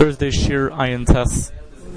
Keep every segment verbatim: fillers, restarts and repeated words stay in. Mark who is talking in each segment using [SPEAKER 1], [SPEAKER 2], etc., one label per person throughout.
[SPEAKER 1] Thursday Shir Ayin Tess.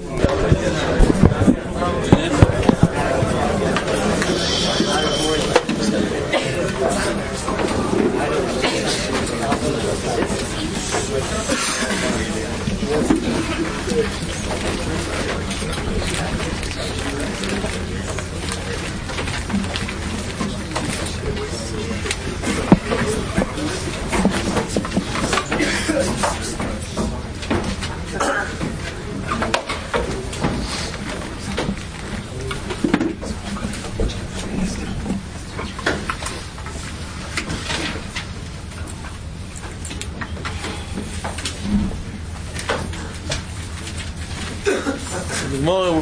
[SPEAKER 2] The more,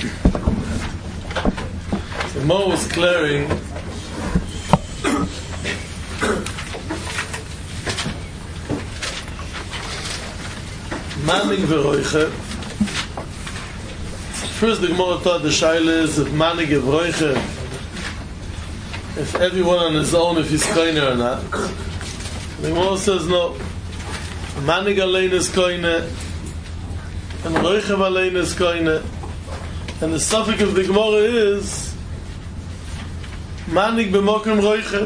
[SPEAKER 2] the more was clearing Manig v'roiche. First the Gemara taught the Shaila is if Manig v'roiche, if everyone on his own, if he's koine or not. The Gemara says no. Manig alein is koine, and Roichev alein is koine. And the suffix of the Gemara is Manig b'mokim Roichev.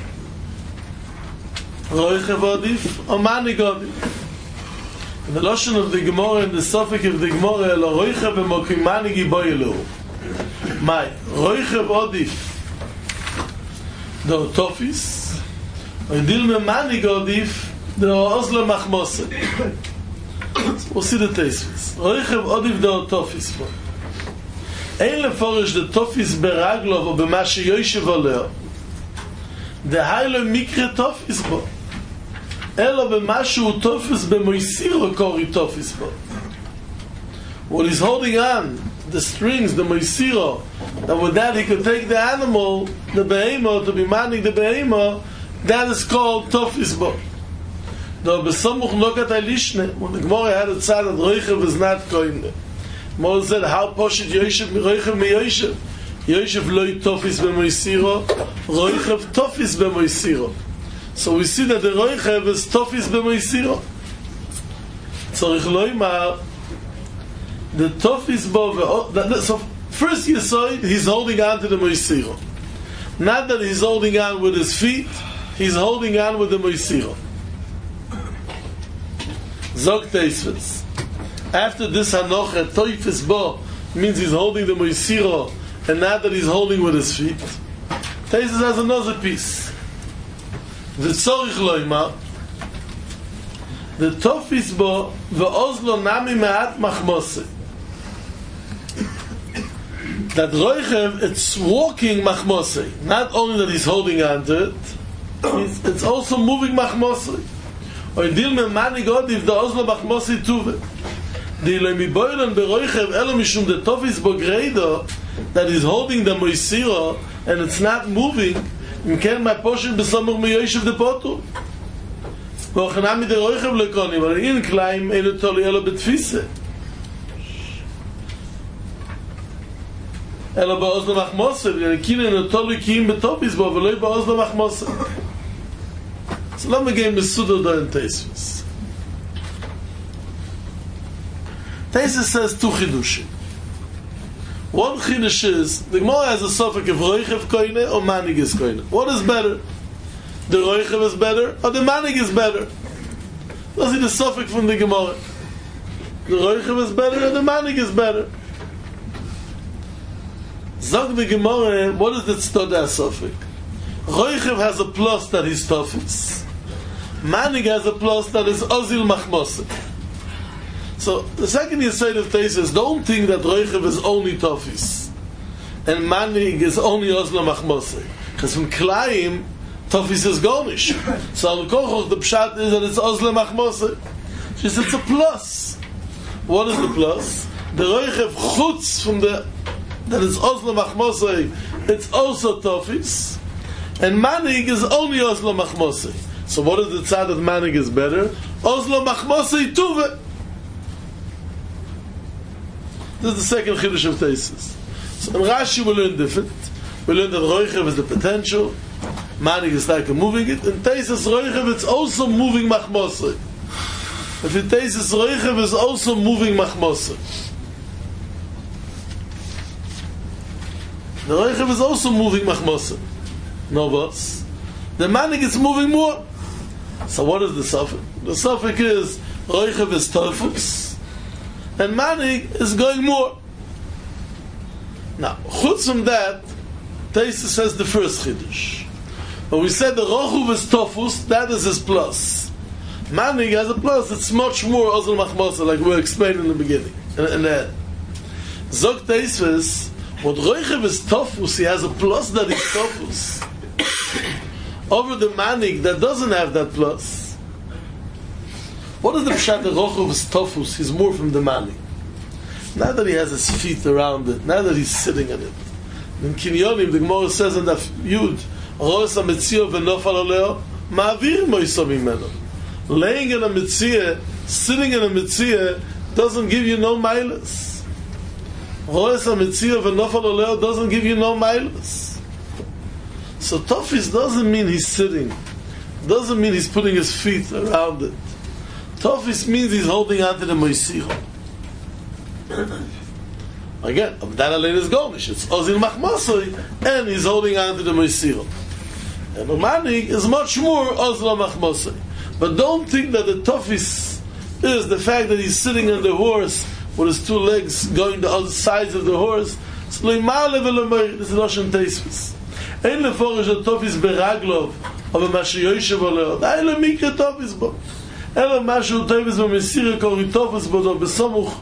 [SPEAKER 2] Roichev odif, or Manig odif. And the Lashon of the Gemara and the suffix of the Gemara lo Roichev b'mokim Manig iboyelu. My Roichev odif do tofis, or Dilme Manig odif do Oslo machmose. We'll see the tastes. Roichev odif do tofis for. Ein leforish the tofis beraglov or b'mashi yoshev oleo. The hailo mikre tofis bo. Elo b'mashu tofis b'moisiro kori tofis bo. What he's holding on, the strings, the moisiro, that with that he could take the animal, the behemoth, to be manning the behemoth, that is called tofis bo. Though besamuch nokat alishne, when the Gemara had a tzad that Roichev is not koine. Moses said, how poshit Yoshev Roichev mi Yoshev? Yoshev loy tofis b'moisiro, Roichev tofis b'moisiro. So we see that the Roichev is tofis b'moisiro. Tzorich loymar, the tofis bo, so first you saw it, he's holding on to the moisiro. Not that he's holding on with his feet, he's holding on with the moisiro. Zog Teisvitz. After this hanocha, toifis bo means he's holding the moisiro, and not that he's holding with his feet. Teisvitz has another piece. The tzorich loima, the tofis bo ve'ozlo nami me'at machmose. That Roichev, it's walking machmose. Not only that he's holding on to it, it's, it's also moving machmose. Or deal me manig odif the ozlo machmose tuve. The Ilemi Boilan Beroichev Elo Mishum the Tofis Bogreido that is holding the Moisiro and it's not moving. And can my portion be somewhere me Yoshev the Potu? Vochanami the Roichev Lekoni, but in climb in a Toli Elo Betfise. Elo Baozlo Machmose, and Kin in a Toli Kim Betopis, but Veloi Baozlo Machmose. So let me give me Sudo do in Teisvis. Teisvis says two chidushim. One chidush is the Gemara has a suffix of Roichev koine or Manig is koine. What is better? The Roichev is better or the Manig is better? Let's see the suffix from the Gemara. The Roichev is better or the Manig is better? Zog the Gemara, what is the Stoda suffix? Roichev has a plus that is tofis. Manig has a plus that is ozil machmose. So the second you say of Teisvitz, don't think that Roichev is only tofis and Manig is only ozil machmose. Because from Klaim, tofis is gonish. So on Kochoch, the pshat is that it's ozil machmose. She says it's a plus. What is the plus? The Roichev chutz from the that is ozil machmose, it's also tofis. And Manig is only Oslo Machmose. So what is the tzad that Manig is better? Oslo Machmose Tuve. This is the second Chiddush of Teisvitz. So in Rashi we learn different. We learn that Roichev is the potential, Manig is like a moving it, and Teisvitz Roichev it's also moving Machmose. If it takes his Roichev is also moving Machmosa. The Roichev is also moving Machmosa. No boss. The Manik is moving more. So what is the suffix? The suffix is Roichev is Tofus, and Manik is going more. Now, chutz from that, Taisa says the first Chiddush. When we said the Rochuv is Tofus, that is his plus. Manik has a plus, it's much more Ozal Machmosa, like we explained in the beginning. And, and that. Zog Taisa, what Roichev is Tofus, he has a plus that is Tofus. Over the Manik that doesn't have that plus. What is the Pshat the Rochuv is Tofus? He's more from the Manik. Not that he has his feet around it, not that he's sitting on it. In Kinyonim, the Gemara says in the Yud, Roes ha-Metzio v'nofal oleo, ma'avir moiso mimeno. Laying in a Metzia, sitting in a Metzia, doesn't give you no milas. Roes ha-Metzio v'nofal oleo doesn't give you no milas. So Tofis doesn't mean he's sitting. Doesn't mean he's putting his feet around it. Tofis means he's holding on to the Moisicho. Again, Abdana Lein is Gomish. It's Ozil Machmasoi, and he's holding on to the Moisicho. And the Manik is much more Ozil Machmasoi. But don't think that the Tofis is the fact that he's sitting on the horse with his two legs going to other sides of the horse. So this is Lashon Teisvis. אין לפורש הטופיס ברגלוב אבל מה שיושב עליו די למיקר טופיס בו אלא מה שהוא טופיס במסיר קורי טופיס בו בסמוך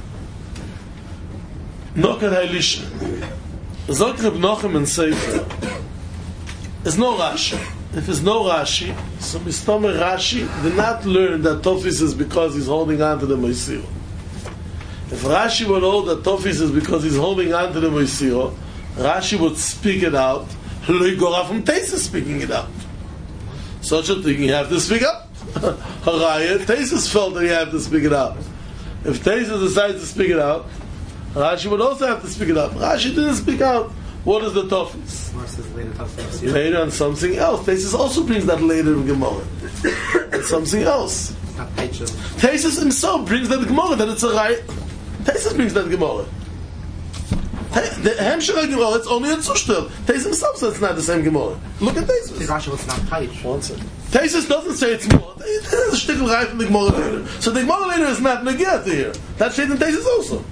[SPEAKER 2] נוקר היליש זאת רב נוחם in Sefer there's no Rashi. If there's no Rashi, so Mistomer Rashi did not learn that Tofis is because he's holding on to the Moisiro. If Rashi would hold that Tofis is because he's holding on to the Moisiro, Rashi would speak it out. Loigora from Teisa speaking it out. Such a thing you have to speak up. Haraya, Teisa's felt that you have to speak it out. If Teisa decides to speak it out, Rashi would also have to speak it out. Rashi didn't speak out. What is the Tofis? Later on something else. Teisa also brings that later in Gemara. And something else. Teisa himself brings that Gemara that it's a right. Teisa brings that Gemara. The Hemshech Gemara, it's only a Zushtel. Tesis himself says it's not the same Gemara. Look at Tesis. One second. Tesis doesn't say it's more. There's a shtickle right from the Gemara later. So the Gemara later is not Negiyat here. That stays in Tesis also.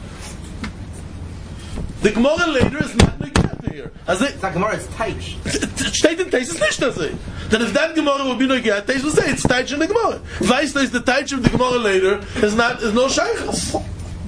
[SPEAKER 2] The Gemara later is not Negiyat here. As they,
[SPEAKER 3] that Gemara is Teich.
[SPEAKER 2] It stays in Tesis nicht, does it? That if that Gemara would be Negiyat, Tesis would say it's Teich in the Gemara. Weiss that the Teich of the Gemara later is not, is no Shaykhs.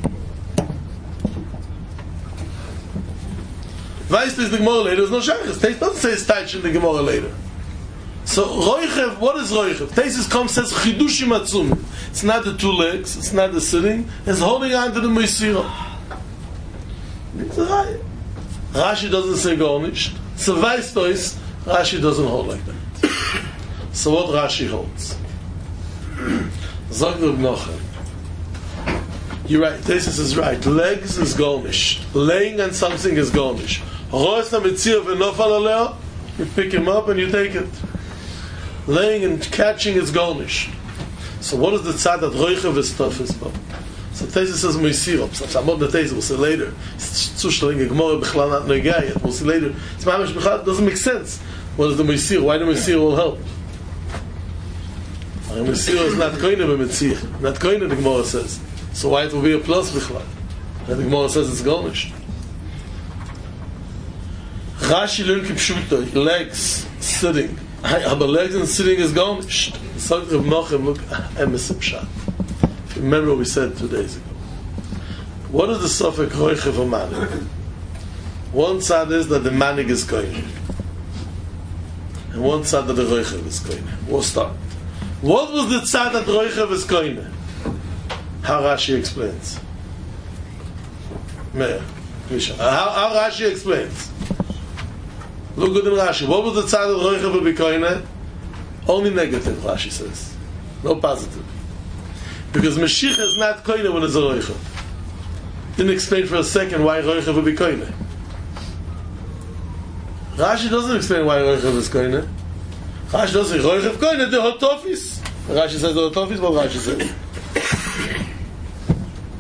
[SPEAKER 2] Weiss is the Gemara later, there's no Shaykhs. Teis doesn't say it's Taich in the Gemara later. So, Roichev, what is Roichev? Teisis comes says, Chidushim Atzum. It's not the two legs, it's not the sitting, it's holding on to the Moisiro. It's a Raya. Rashi doesn't say Gornish. So, Weiss Tois, Rashi doesn't hold like that. So, what Rashi holds? Zog Reb Nochem. You're right, Teisis is right. Legs is Gornish. Laying on something is Gornish. You pick him up and you take it. Laying and catching is Gornish. So what is the tzad that Roichev is tough is about? So Tesis says Moisiro. So I'm not the Tesis, we'll see later. It's Zushtaling, a Gemara Bechla not Negayat. We'll see later. It's Mamish Bechla, it doesn't make sense. What is the Moisiro? Why the Moisiro will help? The Moisiro is not Koine b'Metzir. Not Koine, the Gemara says. So why it will be a plus Bechla? And the Gemara says it's Gornish. Rashi learned Kipshuta, legs, sitting. But legs and sitting is Gornish. So Reb Nochem, look, Emes Pshat. Remember what we said two days ago. What is the suffix Roichev or Manik? One side is that the Manik is Koine. And one side that the Roichev is Koine. We'll start. What was the side that Roichev is Koine? How Rashi explains. Meir, how, how Rashi explains. Look good in Rashi. What was the side of Roichev or Bikoine? Only negative, Rashi says. No positive. Because Mashiach is not Koine when it's a Roichev. Didn't explain for a second why Roichev or Bikoine. Rashi doesn't explain why Roichev is Koine. Rashi doesn't say Roichev Koine, the Hotofis. Rashi says the Hotofis, what Rashi says?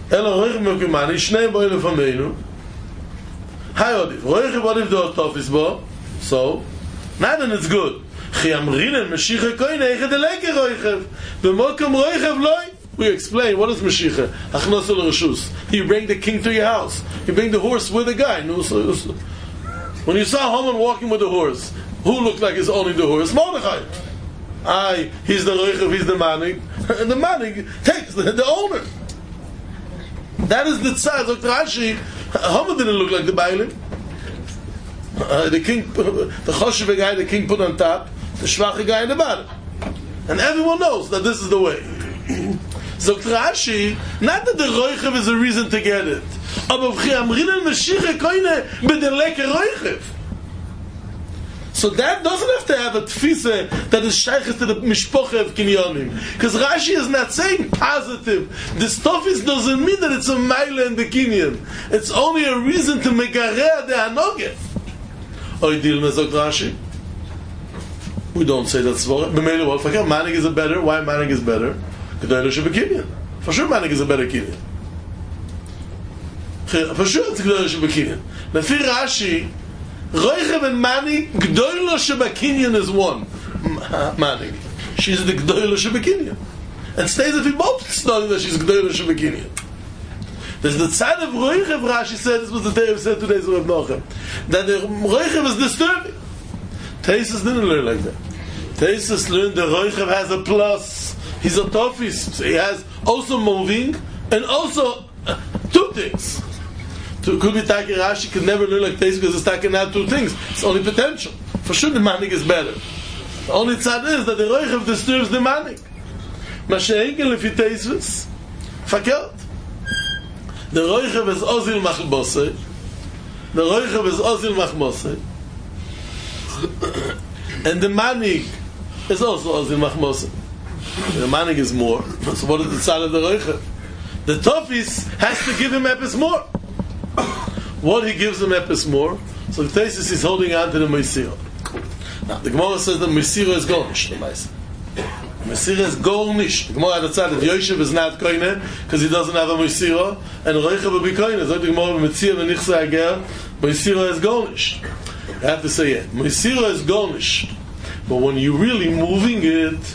[SPEAKER 2] Elo roichev mokimani, shnei bo elu fameinu. Hi odif, roichev odif do tofis bo. So, now then it's good. Chi amrinen Mashiach koine echad eleke roichev. B'mokum roichev loi. We explain, what is Mashiach? Achnos el reshus. You bring the king to your house. You bring the horse with the guy. When you saw Haman walking with the horse, who looked like he's owning the horse? Mordechai. Aye, he's the roichev, he's the manig. And the manig takes the, the owner. That is the tzad. Doctor Rashi, Haman didn't look like the bailim. Uh, the king, the choshev guy, the king put on top, the shvache guy in the bottom. And everyone knows that this is the way. So Rashi, not that the roichev is a reason to get it. So that doesn't have to have a tfisa that is shaykhs to the mishpocha of kinyonim. Because Rashi is not saying positive. This tofis doesn't mean that it's a mile in the kinyon. It's only a reason to megareh the anogef. Oidil mezok Rashi. We don't say that svara. B'meila what? For manig is a better. Why manig is better? G'dayla shebekinyan. For sure manig is a better kinyan. For sure it's g'dayla shebekinyan. Lefi Rashi, roichev and manig, g'dayla shebekinyan is one. Manig. She's the g'dayla shebekinyan. And stays if we both study that she's g'dayla shebekinyan. There's the side of roichev, Rashi said, this was the day we said today's Rav Nochem, that the roichev is disturbing. Taisus didn't learn like that. Taisus learned the roichev has a plus. He's a tofis, so he has also moving and also uh, two things. To, could be Taki Rashi could never learn like Taisus because it's taking out two things. It's only potential. For sure the manik is better. The only tzad is that the roichev disturbs the manik. Masha'enken lefi Taisus, fakert. The roichev is ozil machbose. The roichev is ozil machbose. And the manik is also ozil machbose. The manig is more. So what is the tzad of the roichev? The tofis has to give him epis more. What he gives him epis more? So the Taisus is holding on to the Meisira. Now the Gemara says the Meisira is gornish. The Meisira is gornish. The Gemara had the tzad that Yoshev is not koine because he doesn't have a Meisira, and roichev will be koine. So the Gemara Metzia v'nichsa ager, Meisira is gornish. You have to say it. Meisira is gornish. But when you're really moving it,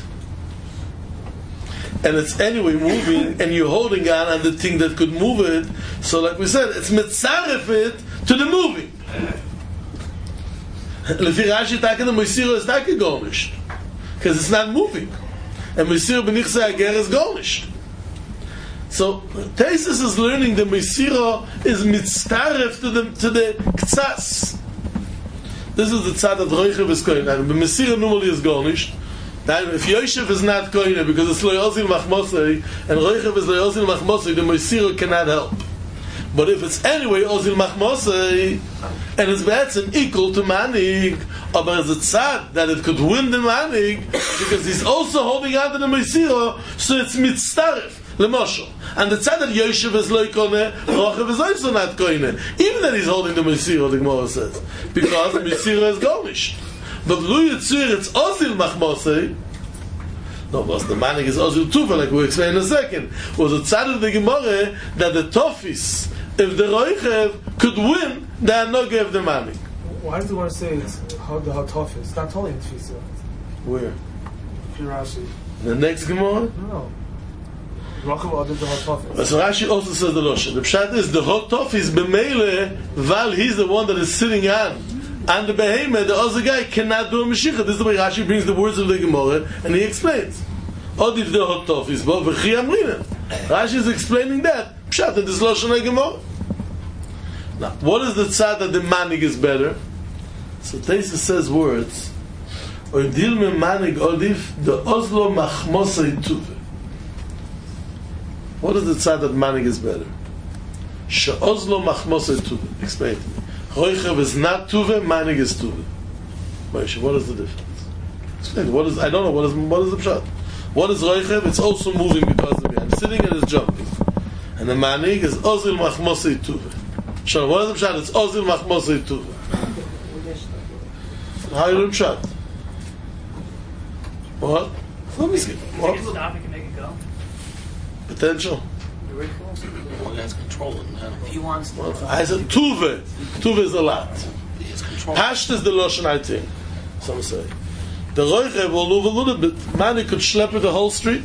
[SPEAKER 2] and it's anyway moving, and you're holding on on the thing that could move it, so like we said, it's mitzaref it to the moving. Lefi Rashi taka the Meisira is taka gornish, because it's not moving, and Meisira b'nichsa ager is gornish. So Taisus is learning the Meisira is mitzaref to the to the ktsas. This is the tzad of roichev is koine. The Meisira normally is gornish. Now, if Yoshev is not koine because it's lo yozil machmosei and roichev is lo yozil machmosei, the Meisira cannot help. But if it's anyway ozil machmosei and it's betzim equal to manig, or there's a tzad that it could win the manig because he's also holding on to the Meisira, so it's mitzaref lemoshel. And the tzad that Yoshev is lo koine, roichev is also not koine, even that he's holding the Meisira. The Gemara says because the Meisira is gornish. But Lu Yitzir, it's Ozil Machmosei. No, but the manig is Ozil Tufa, like we'll explain in a second. Was a tzad of the Gemara that the Tofis, if the Roichev could win, they are not give the manig.
[SPEAKER 3] Why does the one say it's how the hot Tofis? It's not only in Tfisa.
[SPEAKER 2] Where?
[SPEAKER 3] Rashi.
[SPEAKER 2] The next Gemara?
[SPEAKER 3] No. Rachav ordered the hot Tofis.
[SPEAKER 2] So Rashi also says the Loshe. The Pshat is the hot Tofis, B'meile, while he's the one that is sitting on. And the behemoth, the other guy cannot do a Mashiach. This is the way Rashi brings the words of the Gemara, and he explains. Odif the hot tofis, but v'chi amrina. Rashi is explaining that. Pshat, that is Lashon Gemara. Now, what is the tzad that the manig is better? So Taisus says words. Odil me manig odif the ozlo machmosei tuve. What is the tzad that manig is better? She ozlo machmosei tuve. Explain to me. Roichev is not tuve, manig is tuve. Moshe, what is the difference? Explain. What is? I don't know. What is? What is the pshat? What is roichev? It's also moving because of me. I'm sitting and it's jumping. And the manig is ozil machmosei tuve. So what is the pshat? It's ozil machmosei tuve. How you do pshat? What? Let me see. What?
[SPEAKER 1] Stop, you can make it go.
[SPEAKER 2] Potential.
[SPEAKER 4] Well, he has control in that.
[SPEAKER 5] If he wants to.
[SPEAKER 2] Well, I said tuve. Tuve is a lot.
[SPEAKER 4] He has control.
[SPEAKER 2] Pasht is the Lashon, I think. Some say. The Roichev will move a little bit. Man, he could schlep the whole street.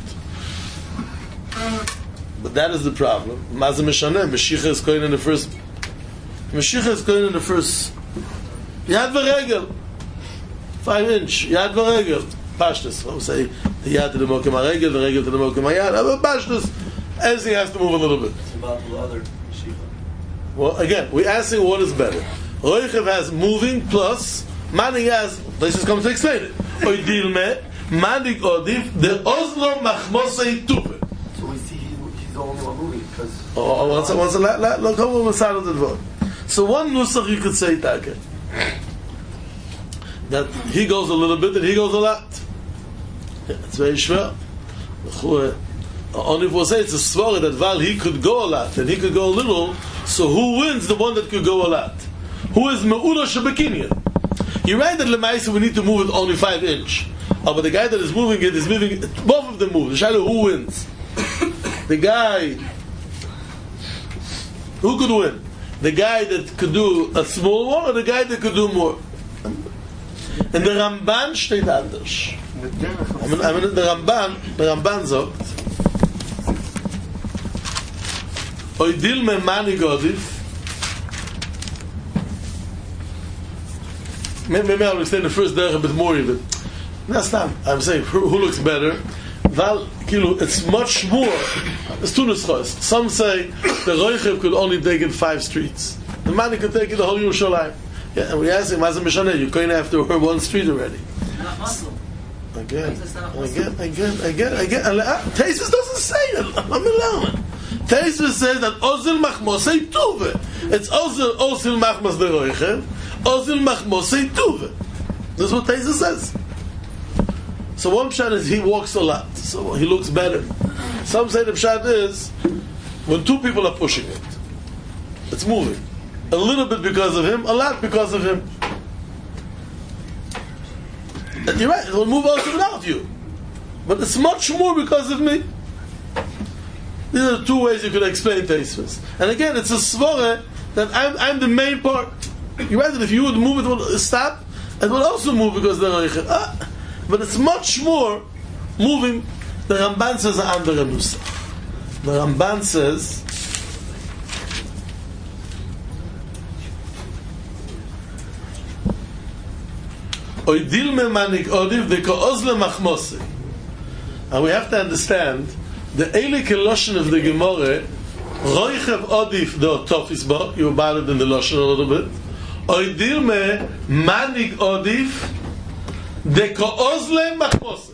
[SPEAKER 2] But that is the problem. Mazah Mishaneh, Mashiach is going in the first. Mashiach is going in the first. Yad v'regel. Five inch. Yad v'regel. Pashtus. I would say the yad to the mokim ha-regel, the regel to the mokim ha-yad. But pashtus, everything has to move a little bit.
[SPEAKER 6] It's about the other Mashiach.
[SPEAKER 2] Well, again, we're asking what is better. Roichev has moving plus Manig has. Let's just come to explain it. Oidilme Manig odif the Oslo machmosei tupe.
[SPEAKER 6] So we see he's, he's the only one moving because.
[SPEAKER 2] Oh, oh, once, once, let, let, look over the side of the vote. So one nusach you could say that that he goes a little bit and he goes a lot. Yeah, it's very schwer. Only if we say it's a svara that Val he could go a lot and he could go a little. So who wins? The one that could go a lot. Who is Me'ula Shebekinyan? You're right that Lemaisa we need to move it only five inch. Oh, but the guy that is moving it is moving it, both of them move. The shadow who wins? The guy who could win? The guy that could do a small one or the guy that could do more? And the Ramban steht anders. I mean, I mean the Ramban, the Ramban sagt Oidil me mani godif. Maybe I'll explain the first day a bit more of it. That's time. I'm saying who, who looks better. Val, kilo, it's much more. It's two nuschos. Some say the Roichev could only take it five streets. The man could take it the whole Yerushalayim. Yeah, and we ask him, Mazah Mishaneh, you're going after her one street already.
[SPEAKER 5] Not muscle.
[SPEAKER 2] Again, again, again, again, again. Taisvis doesn't say it. I'm allowing. Taisvis says that Ozil Machmosei Tuve. It's Ozil Ozil Machmos the Roichev. Ozil Machmosei Tuve. This is what Taisvis says. So one pshat is he walks a lot, so he looks better. Some say the pshat is when two people are pushing it, it's moving. A little bit because of him, a lot because of him. And you're right, it will move also without you. But it's much more because of me. These are the two ways you could explain Taisvis. And again, it's a svara that I'm, I'm the main part. You're right that if you would move, it will stop. It will also move because they're Roichev. Ah, but it's much more moving. The Ramban says a andere nusach. The Ramban says Oidil me manik odiv de ko'ozle machmose. And we have to understand the Eile Keloshen of the Gemara Roichev odif the otofis bo. You about it in the Loshen a little bit. Oidil me manik odif de ko'ozle machmose.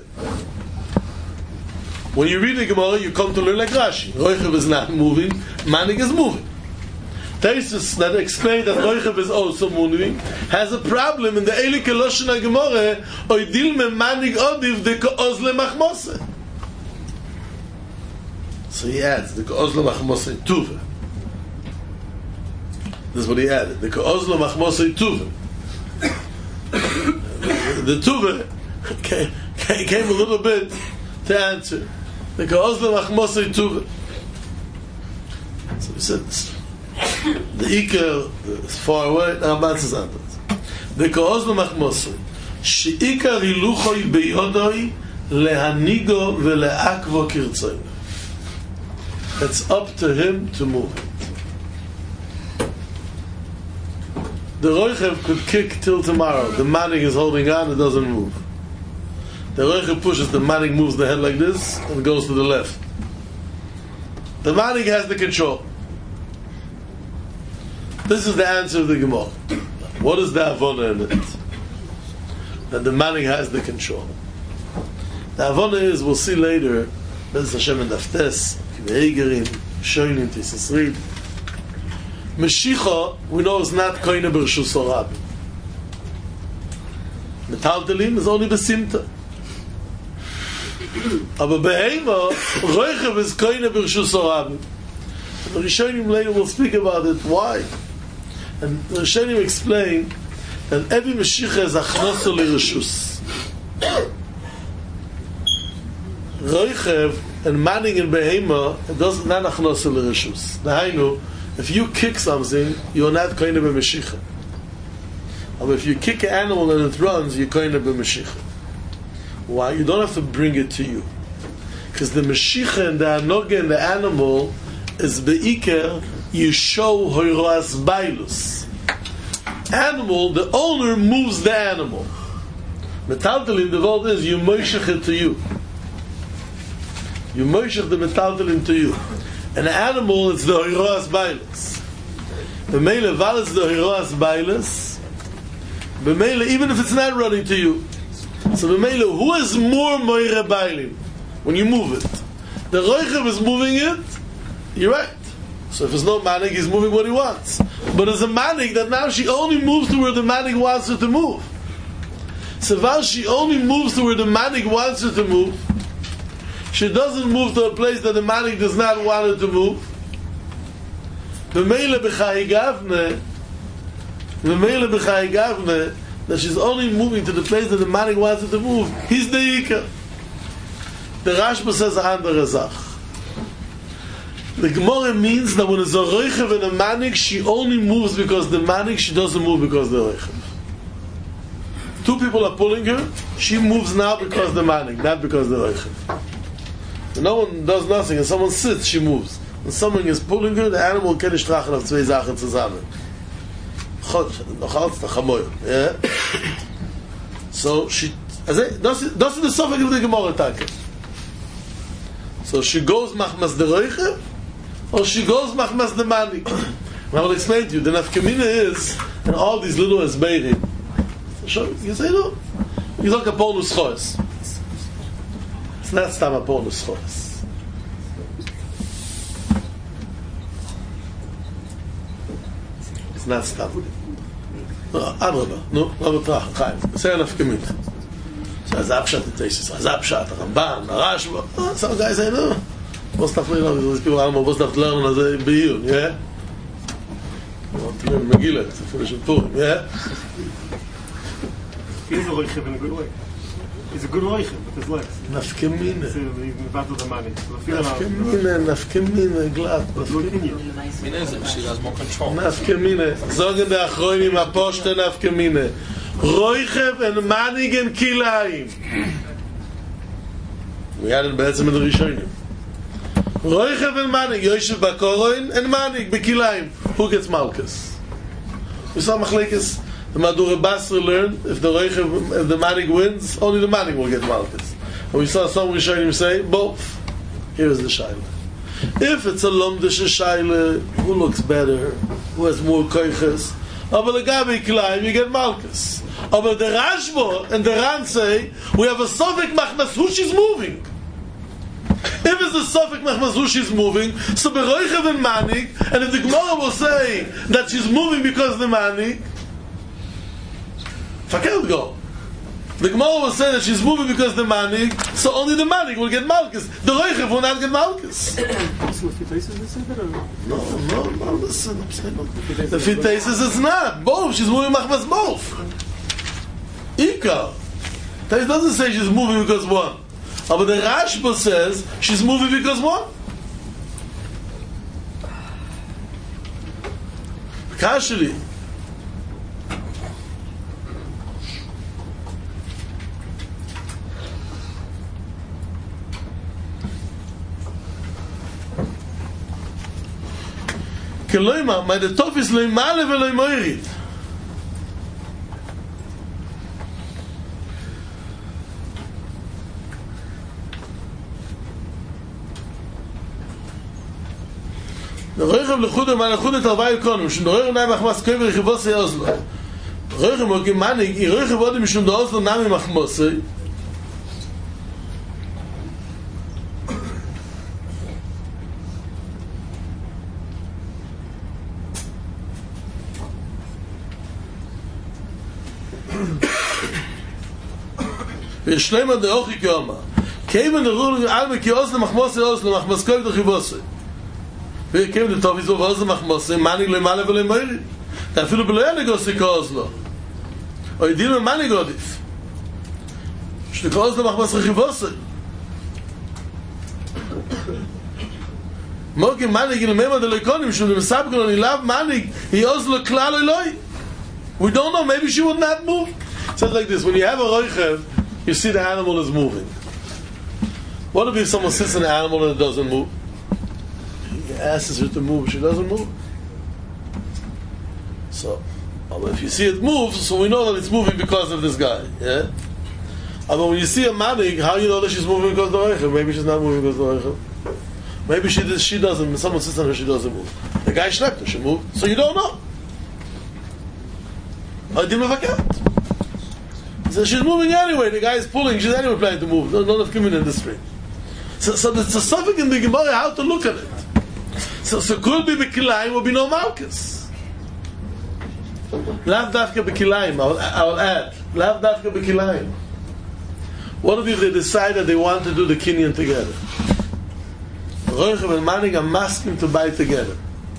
[SPEAKER 2] When you read the Gemara, you come to learn like Rashi. Roichev is not moving, Manik is moving. Taisus that explained that Roichev is also moving has a problem in the Eile Keloshen Gemara. Oidil me Manik odiv de ko'ozle machmose. So he adds the ko'ozle machmose tuve. This is what he added. The ko'ozle machmose tuve. The tuve came, came a little bit to answer. The ko'ozle machmose tuve. So he said this. The Iker is far away, the Ramban says others. The ko'ozle machmose she'ikar hiluchoi beyodoi lehanigo veleakvo kirtzoi. It's up to him to move it. The Roichev could kick till tomorrow. The Manik is holding on, it doesn't move. The Roichev pushes, the Manik moves the head like this and goes to the left. The Manik has the control. This is the answer of the Gemara. What is the Avona in it? That the Manik has the control. The Avona is, we'll see later, Bez Hashem and Daftes, Kive'egerim, Shoynim, Tisasrid. Meshicha, we know is not Koine B'Rshus Orabi. Metaltelim is only Besimta. Aber Behema, Roichev is Koine B'Rshus Orabi. The Rishonim later will speak about it. Why? And the Rishonim explain that every Meshicha is Achnoso L'Reshus. Roichev and manning in behema, it doesn't not achnos l'rishus. Nahainu, if you kick something, you're not kind of a meshicha. But if you kick an animal and it runs, you're kind of a meshicha. Why? You don't have to bring it to you. Because the meshicha and the anoga and the animal is be'iker, you show hoiroas bailus. Animal, the owner moves the animal. Metaltalin, the word is, you moishach it to you. You moishach the metaltalin to you. An animal, it's the hoiroas bailus. The mele val is the hoiroas bailus. The mele, even if it's not running to you. So the mele, who is more moire bailim? When you move it. The roichev is moving it, you're right. So if there's no manik, he's moving what he wants. But there's a manik that now she only moves to where the manik wants her to move. So while she only moves to where the manik wants her to move, she doesn't move to a place that the manik does not want her to move. The meile b'chai gavne, the meile b'chai gavne, that she's only moving to the place that the manik wants her to move. He's the yikah. The Rashba says a andere Zach. The Gemara means that when it's a roichev and a manik, she only moves because the manik, she doesn't move because the roichev. Two people are pulling her, she moves now because the manik, not because the roichev. When no one does nothing and someone sits, she moves. When someone is pulling her, the animal can nicht trachen auf zwei Sachen zusammen. Noch als der Chamoy. So she, das ist the suffix of the Gemara Taka. So she goes machmas the roichev, or she goes machmas the manik. I will explain to you. The nafkamina is, and all these little esbeirim. So you say no. You look upon uschos. It's not stam upon uschos. It's not stam. No, Adraba. No, Adraba. Chaim. Say nafkamina. So Azapshat, the Tesis, Azapshat, Ramban, Rashba. Some guys say, no. What's the learn? These people are what's the learn as a Biyun, yeah? You want to learn Megillah, to finish with Purim, yeah?
[SPEAKER 3] He's a roichev in a good way. He's a good roichev with his legs.
[SPEAKER 2] Nafkamina.
[SPEAKER 3] He's about to the money.
[SPEAKER 2] Nafkamina, Nafkamina, glad.
[SPEAKER 4] Feminism, she has more control.
[SPEAKER 2] Nafkamina. Sagen der Achronim Apostel Nafkamina. Roichev and manig and kilayim. We had it better in the Rishonim. Roichev and manig, Yoshev Bakoroin and manig bekilayim. Who gets malchus? We saw machlekes. The Madura Basra learned if the Roichev, if the manig wins, only the manig will get malchus. And we saw some Rishonim say both. Here is the shaila. If it's a lomdish shaila, who looks better, who has more koiches? Aber the Gabi Kilayim, you get malchus. Aber the Rashba and the Ran say we have a suffix machmas who she's moving. If it's a suffix machmas who she's moving, so beroichev and manik, and if the Gemara will say that she's moving because the manik, fakert go. The Gemara will say that she's moving because the manik, so only the manik will get malchus. The roichev will not get malchus. No, no, no, listen, I'm saying no. The Fitesis it's not. Both, she's moving machmas both. Ika. It doesn't say she's moving because one. But the Rashba says she's moving because one. Kashli. Keloima, my the top is loimale veloimoirit. רויכב לחוד מה לחוד את ארבעה יקונים שנורר נאי מחמס קוי ורכיבוסי אוזלו רויכב מוקים מניק רויכב עוד משום דאוזלו נאמי מחמוסי וישלם עד האוכי כאומה כאיבן נרול על מקי אוזלו מחמוסי אוזלו מחמס קוי ורכיבוסי וכאילו the top is over the machmose manig le male vele meiri da אפילו בלויה לגוסי כאוזלו או ידיל ממני גודיף שתקאוזלו מחמס רכיבוסי Mokim manig in mema de lekonim shul dem sabkon and love manig he also klalo loy. We don't know, maybe she would not move. It says like this, when you have a roichev, you see the animal is moving. What if someone sits in an animal and it doesn't move? He asks her to move, she doesn't move. So, well, if you see it move, so we know that it's moving because of this guy. Yeah? But when you see a manig, how you know that she's moving because of the roichev? Maybe she's not moving because of the roichev. Maybe she does, she doesn't. When someone sits on her, she doesn't move. The guy schlepped her, she moved. So you don't know. I didn't have a cat. So she's moving anyway. The guy is pulling. She's anyway planning to move. None of coming in the street. So, so there's a suffix in the Gemara how to look at it. So, so could be bekilayim or be no malchus. Lav dafka bekilayim. I will, I will add. Lav dafka bekilayim. What if they decide that they want to do the kinyan together? Roichev and Manig are masking to buy together.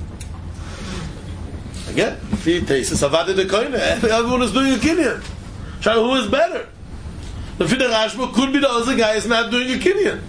[SPEAKER 2] Again, if he tastes Avada de Koine, everyone is doing a kinyan. So who is better? The Fidder Rashba could be the other guy is not doing a kinyan.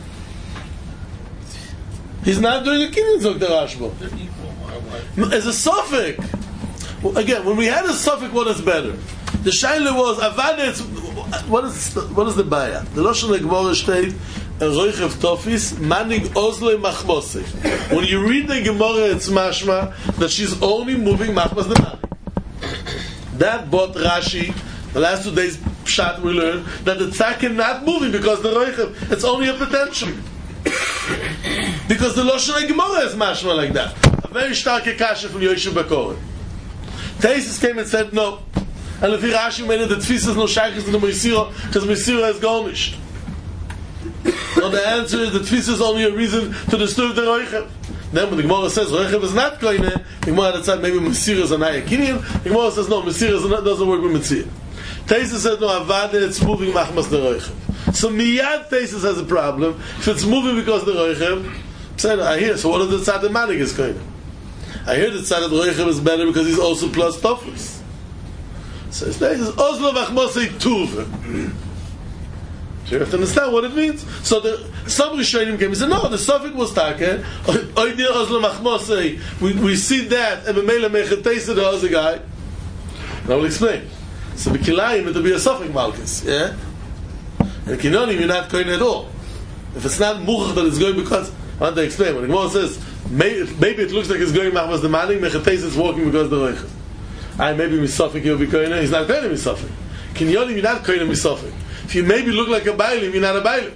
[SPEAKER 2] He's not doing a kinyan, Zok the Rashba. As a suffix. Again, when we had a suffix, what is better? The Shaila was Avada. What is what is the Baya? The Lashon Gemara state Roichev Tofis Manig Ozle Machmose. When you read the Gemara, it's mashma that she's only moving Machmas the Manig. That bought Rashi. The last two days, Pshat, we learned that the Tzakin not moving because the Roichev, it's only a potential. Because the Lashon Gemara is mashma like that. A very stark kasha from Yosef Bakor. Taisis came and said no. And if Rashi made it, the Tfis is no shaykhis in the Meisira, because Meisira is garnished. So the answer is the Tfis is only a reason to disturb the Roichev. Then when the Gemara says Roichev is not koine, the Gemara had said maybe Meisira is an Ayakinyan. The Gemara says no, Meisira doesn't work with Meisira. Taisis says no, Avada, it's moving Machmas the Roichev. So Miyad Taisis has a problem. If it's moving because the Roichev, said I hear. So what if the Tzad the Manig is koine? I hear that Tzad the Roichev is better because he's also plus Tofus. So it's Ozlo Machmosei Tuv. So you have to understand what it means. So the some Rishonim came and said, no, the suffix was Take. Oidir Ozlo Machmosei. We we see that and B'meila Mechetesa the other guy. And I will explain. So B'kilayim it will be a suffix Malchus. Yeah? And Kinonim you're not going at all. If it's not Muchach that it's going because I want to explain. When the Gemara says maybe it looks like it's going Machmas the Manig, Mechetesa is walking because the Roichev. I maybe misafik he'll be koine. He's not koine misafik. Kinyonim you're not koine misafik. If you maybe look like a bailim, you're not a bailim.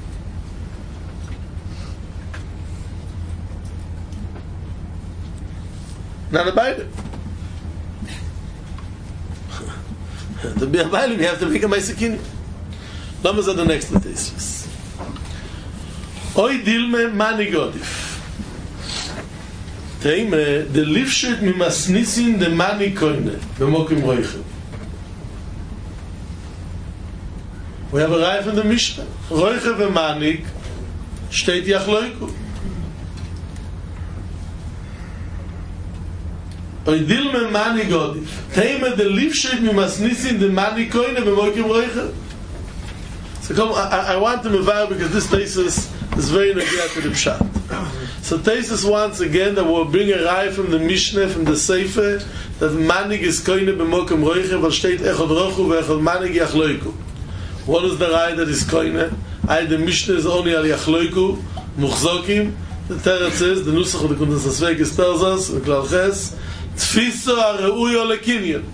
[SPEAKER 2] Not a bailim. To be a bailim, you have to make a meisakin. Numbers are the next thesis. Oy dilme manigodif. Teime, the lifshet mimasnisin the mani koine, b'mokim roichev. We have a raya from the Mishnah. Roichev and manik, steht yachloiku. Oidil me mani godif. Teime, the lifshet mimasnisin the mani koine, b'mokim roichev. So come, I, I want to move out because this thesis is very neglected to the pshat. So Taisus once again that will bring a raya from the Mishnah, from the Sefer, that manig is koine b'mokem roichev, but steht echad rochu ve'echad manig yachloiku. What is the raya that is koine? I the Mishnah is only al yachloiku, muchzokim. The Teretz says, the Nusach of the Kundas HaSveikis tells us, in Klal Ches, tfiso ha'reuyo lekinyan.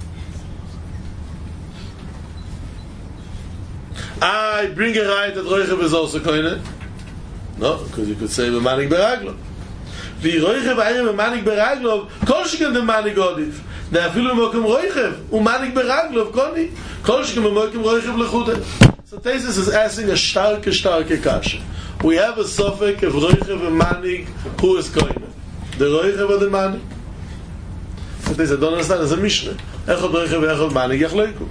[SPEAKER 2] I bring a raya that roichev is also koine. No, because you could say b'manik beraglov. V'roichev ayim b'manik beraglov, kol sheken b'manik odif. Da afilu b'mokem roichev, u'manik beraglov koni. Kol sheken b'mokem roichev lechude. So Taisus is asking a starke, starke kasha. We have a suffix of roichev and manik, who is koine? The roichev or the manik? So Taisus, I don't understand, it's a Mishnah. Echad roichev echad manik yachloiku.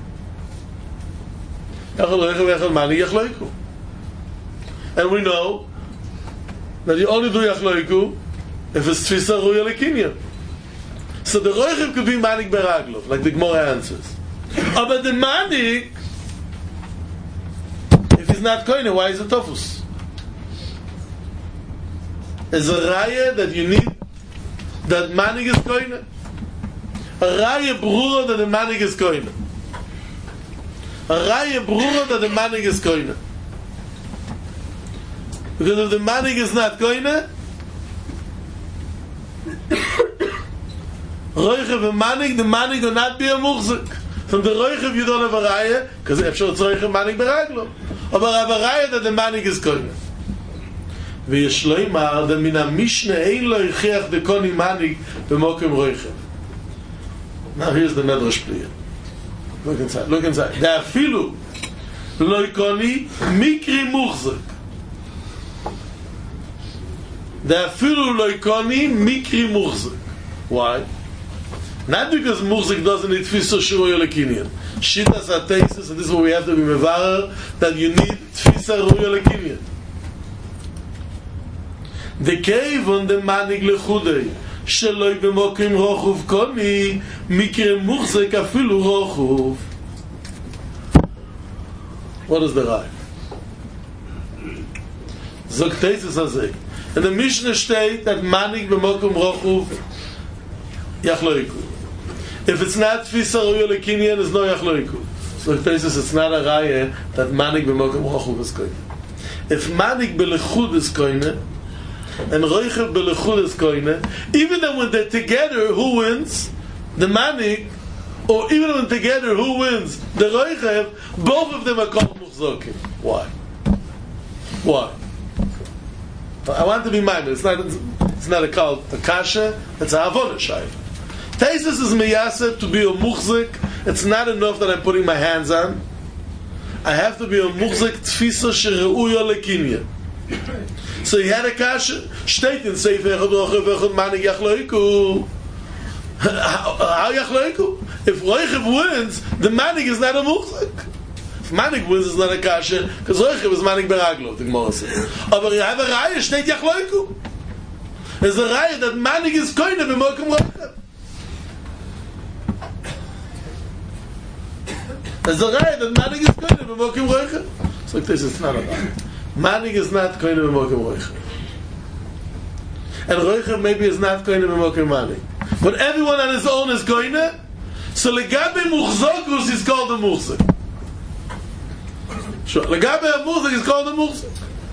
[SPEAKER 2] Echad roichev echad manik yachloiku. And we know that you only do yachloiku if it's tfisa ruya lekinyan. So the roichev could be manik beraglov, like the Gemara answers. Oh, but the manik, if he's not koine, why is it tofus? is a raya that you need that manig is koine. A raya brura that the manig is koine. A raya brura that the manig is koine. Because if the manig is not koine, roichev and manig, the manig will not be a muchzik. From the roichev you don't have a raya, because if so it's roichev manig beraglo. But I have a raya that the manig is koine. ויש לומר, מן המשנה אין לו הכרח דקוני מניג במוקם רויכב. Now here's the medrash player. Look inside, look inside. דאפילו לא יקוני מקרי מוחזק. דאפילו לא יקוני מקרי מוחזק. Why? Not because mוחזק doesn't need tfisa shruya lekinyan. Shitas atesis, and this is what we have to be mevarer, that you need tfisa shruya lekinyan. The cave on the manig lechudei sheloi b'mokim rochuv koni mikre muchzek afilu rochuv. What is the right? Zog teisus hazeh. In the Mishnah state that manig b'mokim rochuv yachloiku. If it's not tfisa ruya lekinyan, it's no yachloiku. Zog teisus, it's not a raya that manig b'mokim rochuv is koine. If manig b'lechud is koine, and roichev belechud is koine, even though when they're together, who wins? The manik, or even when together, who wins? The roichev. Both of them are called muchzokim. Why? Why? I want to be minded. It's not. It's not a call a kasha. It's a havona shayv. Teisus is miyaseh to be a muchzik. It's not enough that I'm putting my hands on. I have to be a muchzik tfisa shereuya lekinyan. So he had a kasha. Steht in Sefer Echad Rochev Echad Manig Yachloiku. How Yachloiku? If Rochev wins, the Manig is not a muchzik. If Manig wins, it's not a kasha, because Rochev is Manig Beraglo, the Gemara says. But you have a raya, steht Yachloiku. There's a raya that Manig is koine b'mokum Rochev. There's a raya that Manig is koine b'mokum Rochev. So like this, it's not a raya. Manig is not koine b'mokum Rochev. And Roichev maybe is not koine b'mokim manig. But everyone on his own is koine. So legabe muchzokus is called a muchzik. Sure. Legabe a muchzik is called a muchzik.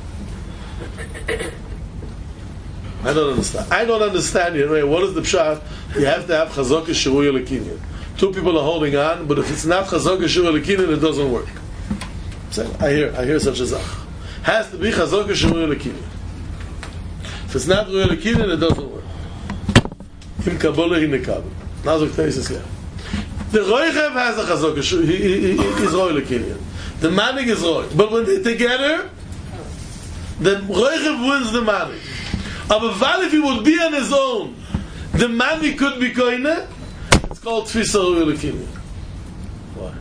[SPEAKER 2] I don't understand. I don't understand you. Know, what is the pshat? You have to have chazaka shiruya lekinyan. Two people are holding on, but if it's not chazaka shiruya lekinyan, it doesn't work. So I hear, I hear such a zach. Has to be chazaka shiruya lekinyan. If it's not real lekinyan, it doesn't work. Im kabbalah in the kabbalah. Now the case is here. The roichev has a chazaka. He, he, he is royal lekinyan. The manig is royal. But when they're together, the roichev wins the manig. But if he would be on his own, the manig could be koine. It's called tfisa royal lekinyan. Why?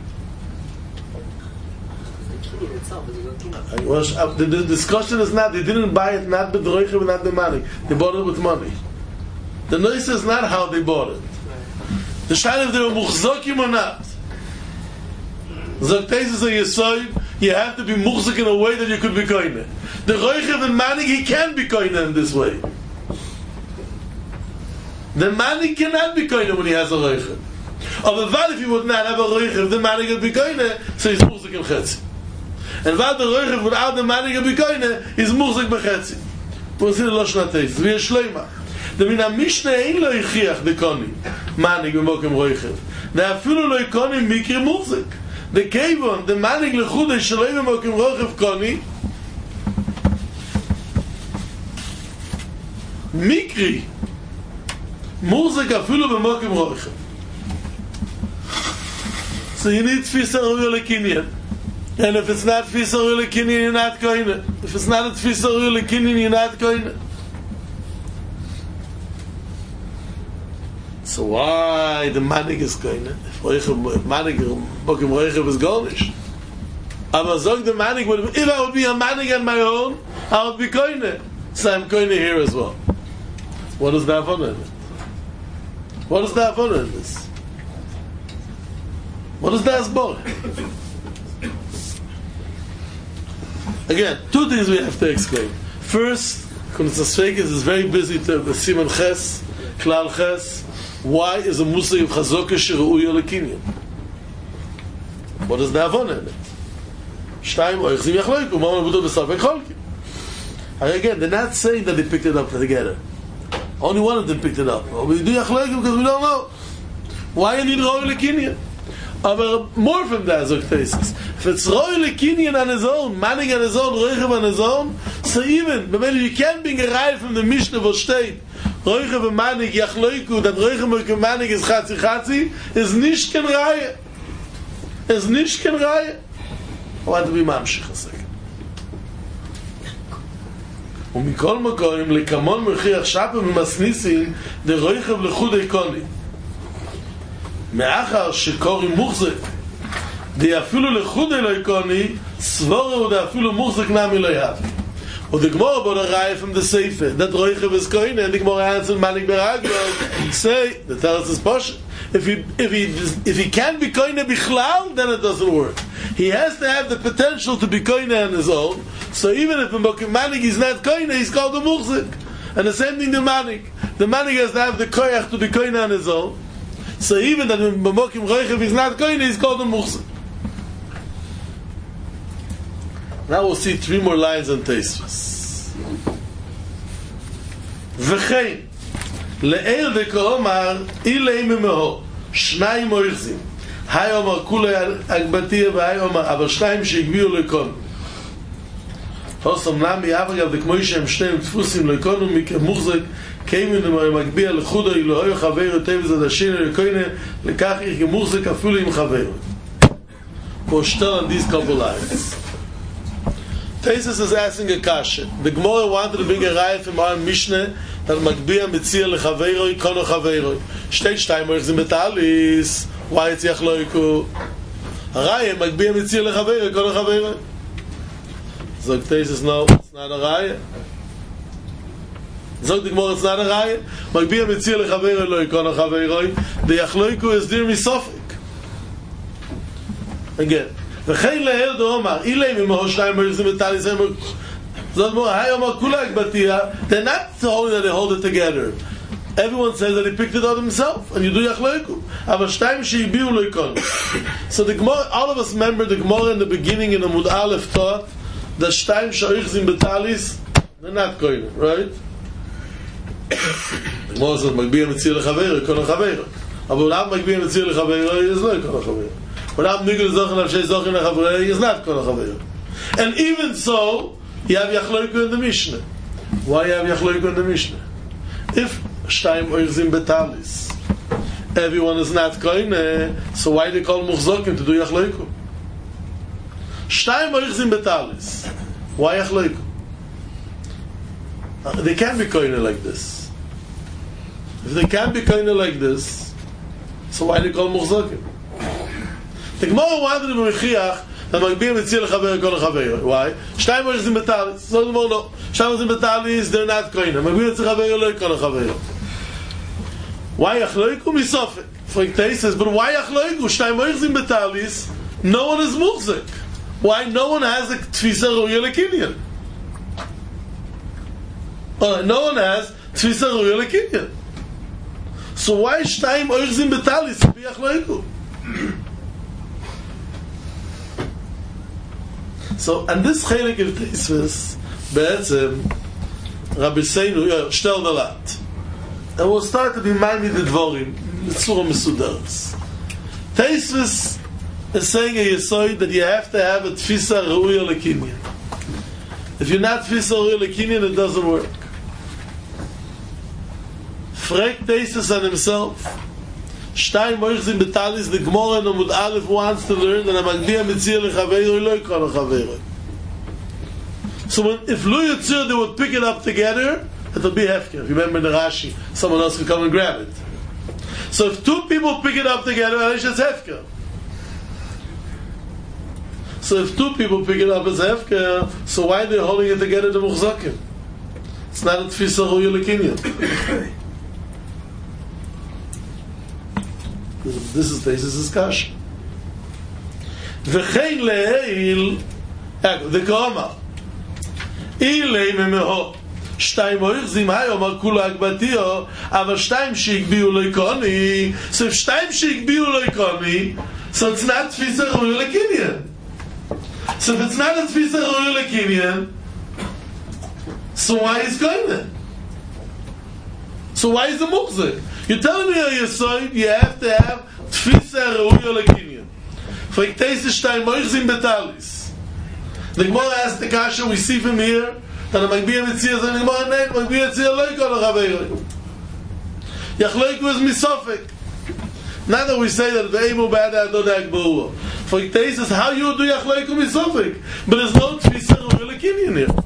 [SPEAKER 2] Was, uh, the, the discussion is not, they didn't buy it not with the roichev, not the money. They bought it with money. The noise is not how they bought it. The shayla if they were muchzokim or not. Zokteis is a yesoid, you have to be muchzok in a way that you could be koine. The roichev and manig, he can be koine in this way. The manig cannot be koine when he has a roichev. But if he would not have a roichev, the manig would be koine, so he's muchzok in chetzi. And what the roichev without the manig of bikoine is muchzik bechetzi. We'll see the Lashon HaTeisus. We are shleima. The min ha-mishnah ein lo yichiach dekoni manig b'mokem roichev. The afilu lo yikoni mikri muchzik. The kevon, the manig lechudei sheloi b'mokem roichev koni mikri muchzik afilu b'mokem roichev. So you need tfisa ruya lekinyan. And if it's not tfisa ruya lekinyan, you're not koine. If it's not a tfisa ruya lekinyan, you're not koine. So why the manig is koine? If manig, bokim roichev is garnish. Aber zog the manig, if I would be a manig on my own, I would be koine. So I'm koine here as well. What is the avona in it? What is the avona in this? What is the asbor? Again, two things we have to explain. First, Kunzas Fekes is very busy to Simon Ches, Klal Ches. Why is a Musay of Chazoka Shiruya Lekinyan? What is the Avon in it? Shtaim Oichzim Yachloiku, Mama Budo Besafek Cholki. Again, they're not saying that they picked it up together. Only one of them picked it up. Well, we do Yachloiku because we don't know. Why you need Roy Lekinyan? But more from that, Zok Tesis. If it's Roy Lekinyan on his own, Manning on his own, Roichev on his own, so even, but when you can't bring a ride from the Mishnah of State, Roichev and Manning, Yachloiku, that Roichev and Manning is Chatzi Chatzi, is nicht kein Raya. Is nicht kein Raya. I want to be Mamshich a second. ומכל מקום, לקמון מחיח שפה ממסניסין, דה רויכב לחודי קוני. מאחר שקורי מוחזק, דה אפילו לחודי לא קוני, סבורה ודה אפילו מוחזק נמי לא יהב. ודה גמורה בו דראי from the Sefer, that רויכב is קוני, and the Gemara answered Malik Beraglo, say, the Teretz is Poshet. If he, if he, if he can't be koine bichlal, then it doesn't work. He has to have the potential to be koine on his own. So even if the manik is not koine, he's called a muhzik. And the same thing the manik. The manik has to have the koyach to be koine on his own. So even that when Mokim Roichev is not koine, he's called a muhzik. Now we'll see three more lines on Teisvus. V'chein le'er v'ko'omar ilei memeho shnayim oichzim hay omar kulei agbatiya v'hay omar aber shnayim she'igbiu lekon Hosam nami avagav v'kmoi shem shnayim tfussim lekonu mikeh muchzek keimin magbiya lechuda ilohoy chaveiro teviz adashina lekoine lekach ich gemuchzek afilu im chaveiro. For still on these couple lines. Tesis is asking a kasha. The Gemara wanted to bring a raya from our Mishnah that Magbiya Mitzir lechaveiroi kono chaveiroi. Shtei shtayim oichzim betalis. Why it's yachloiku? Raya Magbiya Mitzir lechaveiroi kono chaveiroi. Zog Tesis, no, it's not a raya. Zog the Gemara, it's not a raya. Magbiya Mitzir lechaveiroi loi kono chaveiroi. The yachloiku is dir misofik. Again. וכן להר דאומר אילם עם ההושליים מריחזים בטליס זאת אומרת, היי אומר כולה הגבטיה they're not holding that they hold it together. Everyone says that he picked it out himself and you do yachloiku אבל שתיים שהביאו לו יקון. So the Gemara, all of us remember the Gemara in the beginning in Amud Aleph taught that שתיים שהריחזים בטליס they're not koine, right? the Gemara says מגביע מציר לחבר יקון לחבר אבל אולם מגביע מציר לחבר is לא יקון לחבר. But I'm nigel zochen of shay zochen lechavei is not kol lechavei. And even so, you have yachloiku in the Mishnah. Why you have yachloiku in the Mishnah? If shtayim oichzim betalis, everyone is not koine, so why they call muchzokim to do yachloiku? Shtayim oichzim betalis. Why yachloiku? Uh, they can't be koine like this. If they can't be koine like this, so why they call muchzokim? The Gemara wanted to be mechiach that Magbiya Mitzir lechaveiro kono chaveiro. Why? Shtayim oichzim betalis. So the Gemara no. Shtayim oichzim betalis, they're not koine. Magbiya Mitzir lechaveiro lo kono chaveiro. Why yachloiku misofik? Fragtei says, but why yachloiku? Shtayim oichzim betalis, no one is muchzik. Why no one has a tfisa ruya lekinyan? Uh, no one has tfisa ruya lekinyan. So why shtayim oichzim betalis be yachloiku? So, and this chelik of Teisvus, be'etzem, Rabbi Seinu, shtel dalat. And we'll start to be minded the dvorim, mitzvah mesudaris. Teisvus is saying a yesoid that you have to have a tfisa ruya lekinyan. If you're not tfisa ruya lekinyan, it doesn't work. Frek Teisvus on himself. Shtayim oichzim betalis, the Gemara in Amud Aleph wants to learn that a magbiya mitzir lechaveiro lo yikon lechaveiro. So when, if lo yitzir they would pick it up together, it'll be hefker. If you remember the Rashi, someone else can come and grab it. So if two people pick it up together, it's hefker. So if two people pick it up as hefker, so why are they holding it together to muchzakim? It's not a tfisa ruya lekinyan. This is this is discussion. V'chein le'eil, the Kama, ilei memeho שתיים אויכזים היו אמר כולו הגבתיו, אבל שתיים שהגביעו לא יקוני, so if שתיים שהגביעו לא יקוני, so it's not תפיסה ראויה לקניין. So if it's not a תפיסה ראויה לקניין, so why is going there? So why is the muhzik? You're telling me on your side you have to have תפיסה ראויה לקניין. Fragt diese שתיים אויכזים בטליס. The Gemara asked the kasha, we see from here, that a Magbiya Mitzir is in the Gemara, no, Magbiya Mitzir lo yikol l'chaveiro. Yachloiku is misofik. Not that we say that ve'emu ba'ad adon ha'gboruah. For it says, how you do yachloiku misofik? But there's no tfisa ru'il l'kinyan here.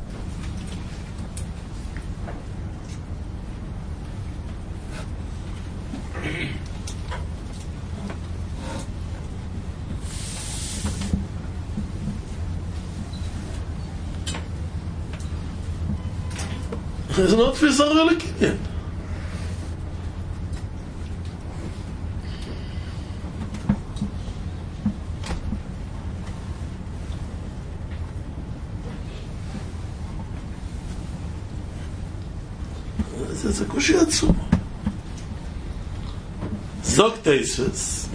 [SPEAKER 2] There's no tfisa ru'il l'kinyan. זה קושי עצום. זוג תייספס.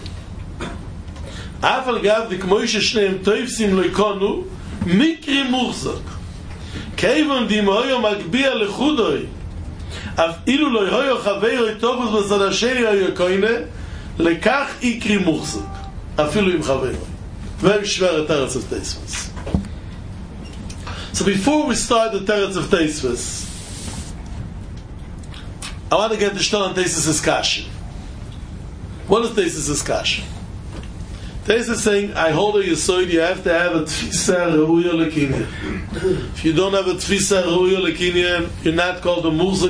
[SPEAKER 2] אף על גב דכמוי ששניהם תויפסים לא יקונו, מקרי מוחזק. כיוון דימויו מגביע לחודוי, אף אילו לא יהיו חברוי טובוס בצד השני היו קוינה, לכך יקרי מוחזק. אפילו עם חברוי. והם שבר את ארץ of תייספס. So before we start the Teretz of Teisves, I want to get the shtel on Teisves' kasha. What is Teisves' kasha? Teisves is saying, I hold a yesod, you have to have a tfisa reuya lekinyan. If you don't have a tfisa reuya lekinyan, you're not called a muzak